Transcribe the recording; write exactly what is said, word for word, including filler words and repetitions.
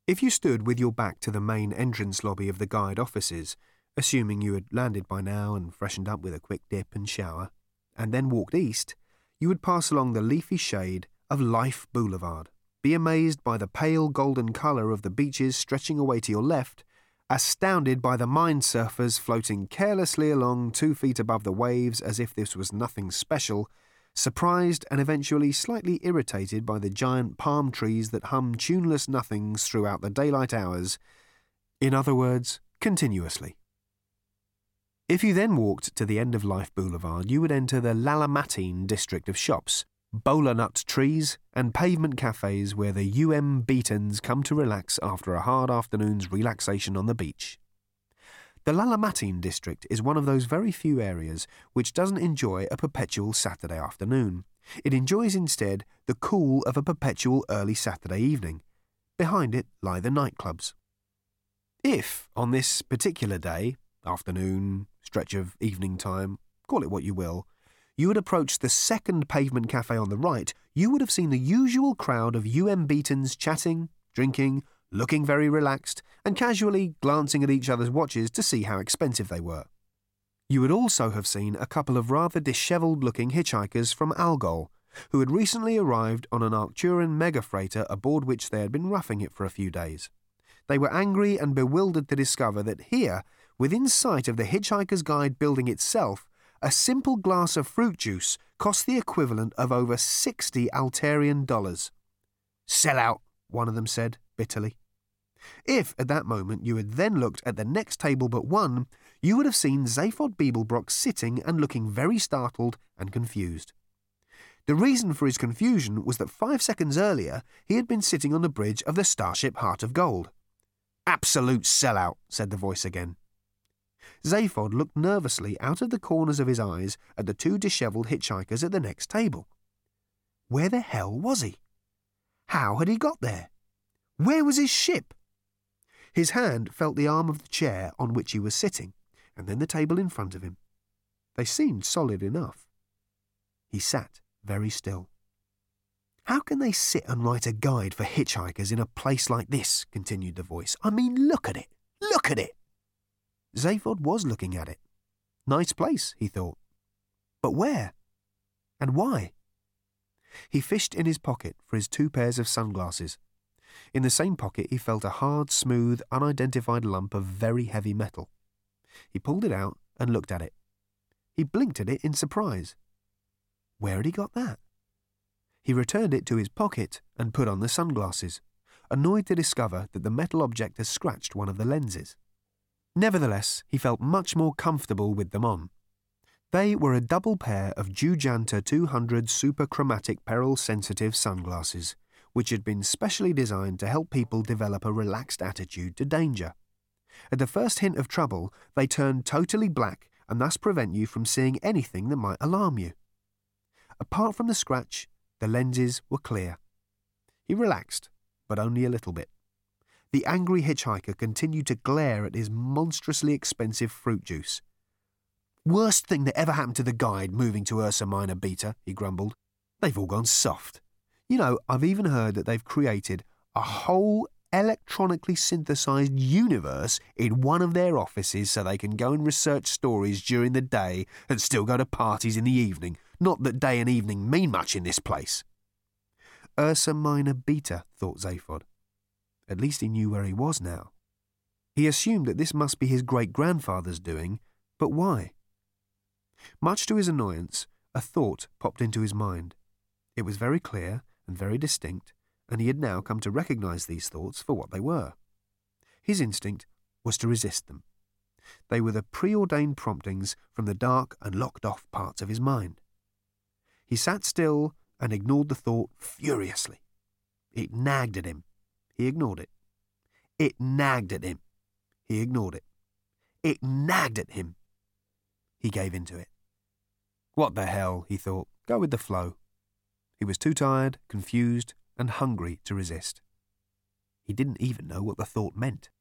If you stood with your back to the main entrance lobby of the guide offices, assuming you had landed by now and freshened up with a quick dip and shower, and then walked east, you would pass along the leafy shade of Life Boulevard, be amazed by the pale golden colour of the beaches stretching away to your left, astounded by the mind surfers floating carelessly along two feet above the waves as if this was nothing special, surprised and eventually slightly irritated by the giant palm trees that hum tuneless nothings throughout the daylight hours, in other words, continuously. If you then walked to the end of Life Boulevard, you would enter the Lalamatine district of shops, bowler nut trees, and pavement cafes where the U M Beatons come to relax after a hard afternoon's relaxation on the beach. The Lalamatine district is one of those very few areas which doesn't enjoy a perpetual Saturday afternoon. It enjoys instead the cool of a perpetual early Saturday evening. Behind it lie the nightclubs. If, on this particular day, afternoon, stretch of evening time, call it what you will, you had approached the second pavement cafe on the right, you would have seen the usual crowd of U M Beatons chatting, drinking, looking very relaxed, and casually glancing at each other's watches to see how expensive they were. You would also have seen a couple of rather dishevelled-looking hitchhikers from Algol, who had recently arrived on an Arcturian mega-freighter aboard which they had been roughing it for a few days. They were angry and bewildered to discover that here, within sight of the Hitchhiker's Guide building itself, a simple glass of fruit juice cost the equivalent of over sixty Altarian dollars. "Sell out," one of them said, bitterly. If, at that moment, you had then looked at the next table but one, you would have seen Zaphod Beeblebrox sitting and looking very startled and confused. The reason for his confusion was that five seconds earlier he had been sitting on the bridge of the starship Heart of Gold. "Absolute sellout," said the voice again. Zaphod looked nervously out of the corners of his eyes at the two dishevelled hitchhikers at the next table. Where the hell was he? How had he got there? Where was his ship? His hand felt the arm of the chair on which he was sitting, and then the table in front of him. They seemed solid enough. He sat very still. "How can they sit and write a guide for hitchhikers in a place like this?" continued the voice. "I mean, look at it! Look at it!" Zaphod was looking at it. Nice place, he thought. But where? And why? He fished in his pocket for his two pairs of sunglasses. In the same pocket he felt a hard, smooth, unidentified lump of very heavy metal. He pulled it out and looked at it. He blinked at it in surprise. Where had he got that? He returned it to his pocket and put on the sunglasses, annoyed to discover that the metal object had scratched one of the lenses. Nevertheless, he felt much more comfortable with them on. They were a double pair of Jujanta two hundred Super Chromatic Peril-Sensitive sunglasses, which had been specially designed to help people develop a relaxed attitude to danger. At the first hint of trouble, they turned totally black and thus prevent you from seeing anything that might alarm you. Apart from the scratch, the lenses were clear. He relaxed, but only a little bit. The angry hitchhiker continued to glare at his monstrously expensive fruit juice. "Worst thing that ever happened to the guide moving to Ursa Minor Beta," he grumbled. "They've all gone soft. You know, I've even heard that they've created a whole electronically synthesized universe in one of their offices so they can go and research stories during the day and still go to parties in the evening. Not that day and evening mean much in this place." Ursa Minor Beta, thought Zaphod. At least he knew where he was now. He assumed that this must be his great-grandfather's doing, but why? Much to his annoyance, a thought popped into his mind. It was very clear and very distinct, and he had now come to recognize these thoughts for what they were. His instinct was to resist them. They were the preordained promptings from the dark and locked-off parts of his mind. He sat still and ignored the thought furiously. It nagged at him. He ignored it. It nagged at him. He ignored it. It nagged at him. He gave in to it. What the hell, he thought. Go with the flow. He was too tired, confused, and hungry to resist. He didn't even know what the thought meant.